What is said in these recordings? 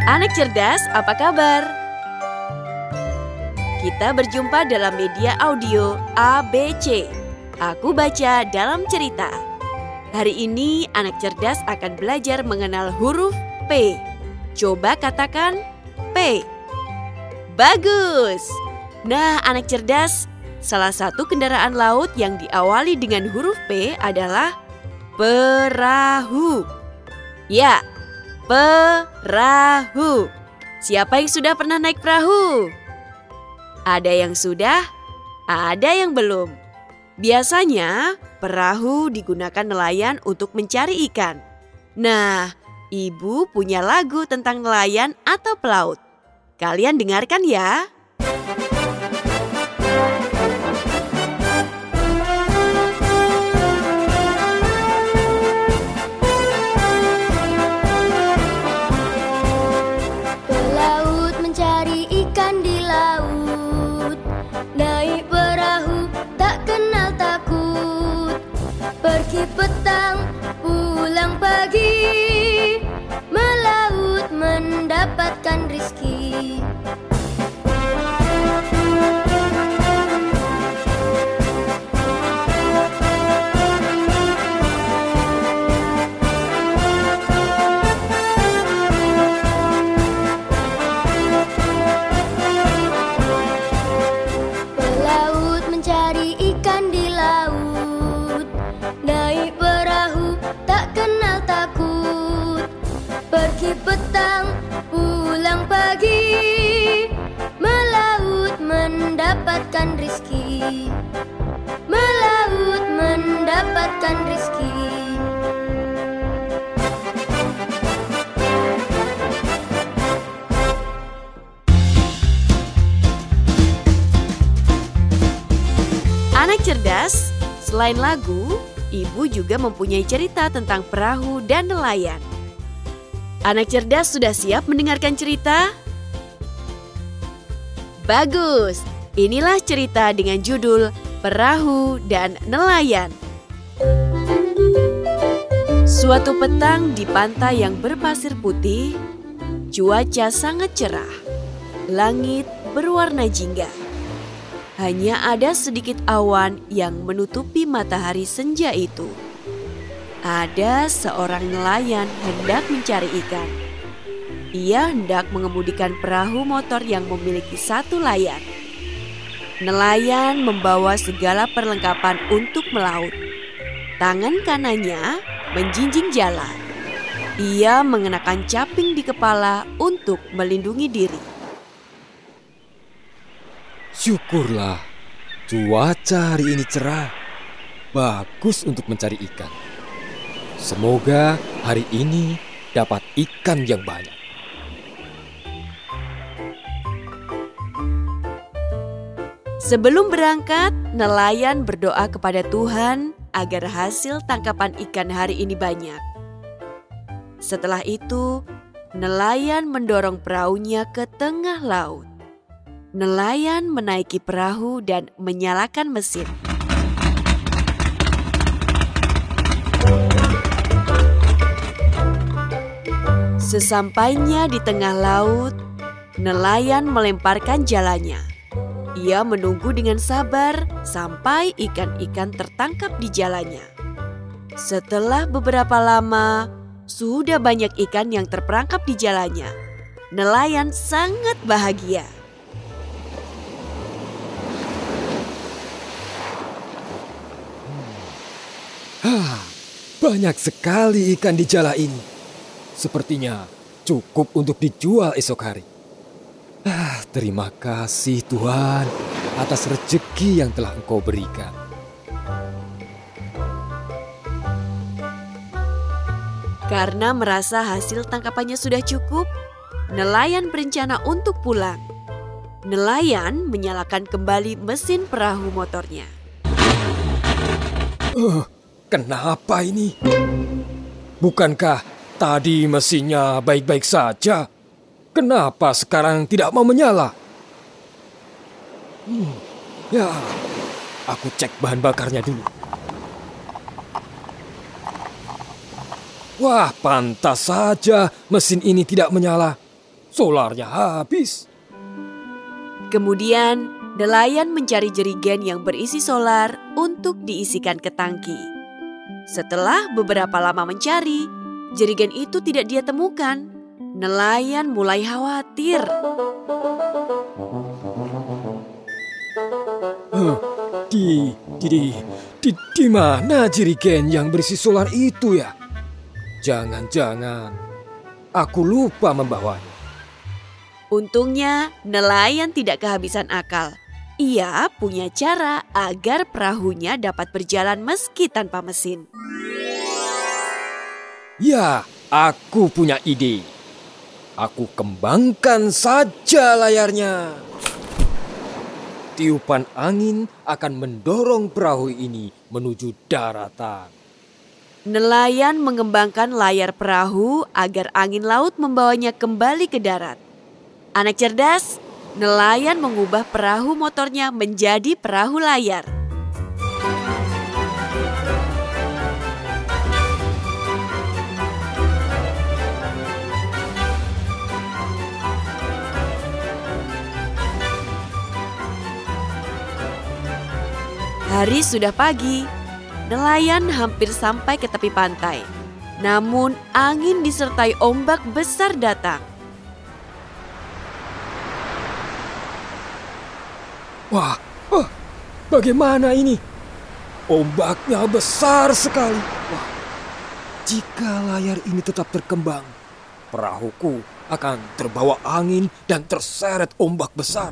Anak cerdas, apa kabar? Kita berjumpa dalam media audio ABC. Aku baca dalam cerita. Hari ini anak cerdas akan belajar mengenal huruf P. Coba katakan P. Bagus! Nah, anak cerdas, salah satu kendaraan laut yang diawali dengan huruf P adalah perahu. Ya, perahu. Siapa yang sudah pernah naik perahu? Ada yang sudah, ada yang belum. Biasanya, perahu digunakan nelayan untuk mencari ikan. Nah, Ibu punya lagu tentang nelayan atau pelaut. Kalian dengarkan ya. Pelaut mencari ikan di laut, naik perahu tak kenal takut. Pergi petang, pulang pagi, melaut mendapatkan rezeki. Pelaut mencari ikan di laut, naik perahu tak kenal takut. Pergi petang, pulang pagi, melaut mendapatkan rezeki. Melaut mendapatkan rezeki. Anak cerdas, selain lagu, Ibu juga mempunyai cerita tentang perahu dan nelayan. Anak cerdas sudah siap mendengarkan cerita? Bagus, inilah cerita dengan judul Perahu dan Nelayan. Suatu petang di pantai yang berpasir putih, cuaca sangat cerah. Langit berwarna jingga. Hanya ada sedikit awan yang menutupi matahari senja itu. Ada seorang nelayan hendak mencari ikan. Ia hendak mengemudikan perahu motor yang memiliki satu layar. Nelayan membawa segala perlengkapan untuk melaut. Tangan kanannya menjinjing jala. Ia mengenakan caping di kepala untuk melindungi diri. Syukurlah, cuaca hari ini cerah. Bagus untuk mencari ikan. Semoga hari ini dapat ikan yang banyak. Sebelum berangkat, nelayan berdoa kepada Tuhan agar hasil tangkapan ikan hari ini banyak. Setelah itu, nelayan mendorong perahunya ke tengah laut. Nelayan menaiki perahu dan menyalakan mesin. Sesampainya di tengah laut, nelayan melemparkan jalannya. Ia menunggu dengan sabar sampai ikan-ikan tertangkap di jalannya. Setelah beberapa lama, sudah banyak ikan yang terperangkap di jalannya. Nelayan sangat bahagia. Banyak sekali ikan di jala ini. Sepertinya cukup untuk dijual esok hari. Terima kasih Tuhan atas rezeki yang telah Engkau berikan. Karena merasa hasil tangkapannya sudah cukup, nelayan berencana untuk pulang. Nelayan menyalakan kembali mesin perahu motornya. Kenapa ini? Bukankah tadi mesinnya baik-baik saja? Kenapa sekarang tidak mau menyala? Ya, aku cek bahan bakarnya dulu. Wah, pantas saja mesin ini tidak menyala. solarnya habis. Kemudian, nelayan mencari jerigen yang berisi solar untuk diisikan ke tangki. Setelah beberapa lama mencari, jerigen itu tidak dia temukan. Nelayan mulai khawatir. Di mana jerigen yang berisi solar itu ya? Jangan-jangan aku lupa membawanya. Untungnya, nelayan tidak kehabisan akal. Ia punya cara agar perahunya dapat berjalan meski tanpa mesin. Ya, aku punya ide. Aku kembangkan saja layarnya. Tiupan angin akan mendorong perahu ini menuju daratan. Nelayan mengembangkan layar perahu agar angin laut membawanya kembali ke darat. Anak cerdas, nelayan mengubah perahu motornya menjadi perahu layar. Hari sudah pagi, nelayan hampir sampai ke tepi pantai. Namun angin disertai ombak besar datang. Wah, bagaimana ini? Ombaknya besar sekali. Wah, jika layar ini tetap terkembang, perahuku akan terbawa angin dan terseret ombak besar.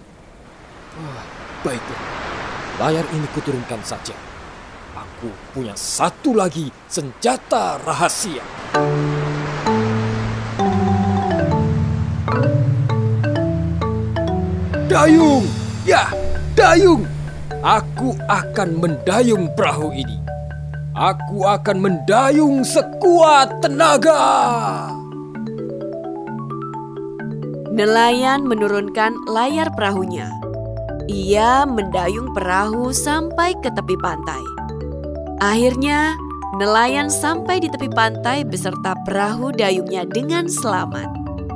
Baiklah. Layar ini kuturunkan saja. Aku punya satu lagi senjata rahasia. Dayung! Ya, dayung! Aku akan mendayung perahu ini. Aku akan mendayung sekuat tenaga. Nelayan menurunkan layar perahunya. Ia mendayung perahu sampai ke tepi pantai. Akhirnya, nelayan sampai di tepi pantai beserta perahu dayungnya dengan selamat.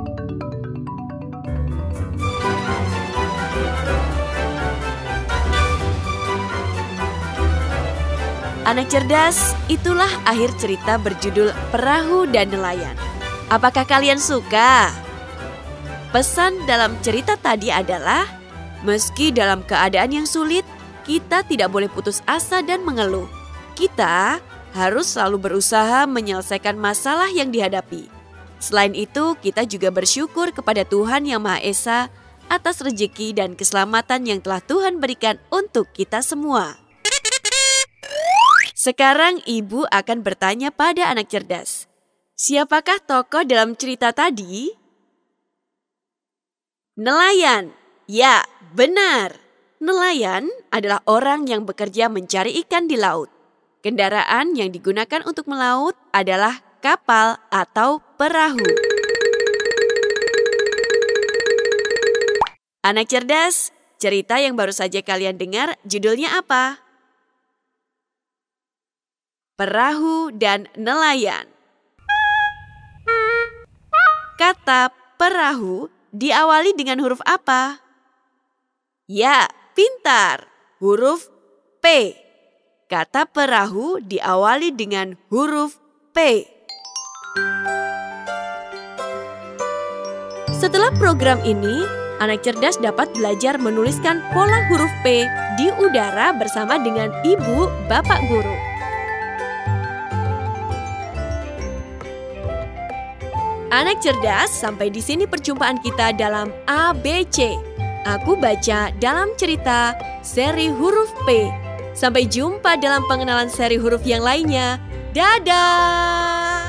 Anak cerdas, itulah akhir cerita berjudul Perahu dan Nelayan. Apakah kalian suka? Pesan dalam cerita tadi adalah, meski dalam keadaan yang sulit, kita tidak boleh putus asa dan mengeluh. Kita harus selalu berusaha menyelesaikan masalah yang dihadapi. Selain itu, kita juga bersyukur kepada Tuhan Yang Maha Esa atas rejeki dan keselamatan yang telah Tuhan berikan untuk kita semua. Sekarang ibu akan bertanya pada anak cerdas. Siapakah tokoh dalam cerita tadi? Nelayan. Ya, benar. Nelayan adalah orang yang bekerja mencari ikan di laut. Kendaraan yang digunakan untuk melaut adalah kapal atau perahu. Anak cerdas, cerita yang baru saja kalian dengar judulnya apa? Perahu dan Nelayan. Kata perahu diawali dengan huruf apa? Ya, pintar. Huruf P. Kata perahu diawali dengan huruf P. Setelah program ini, anak cerdas dapat belajar menuliskan pola huruf P di udara bersama dengan ibu, bapak guru. Anak cerdas, sampai di sini perjumpaan kita dalam ABC. Aku baca dalam cerita seri huruf P. Sampai jumpa dalam pengenalan seri huruf yang lainnya. Dadah!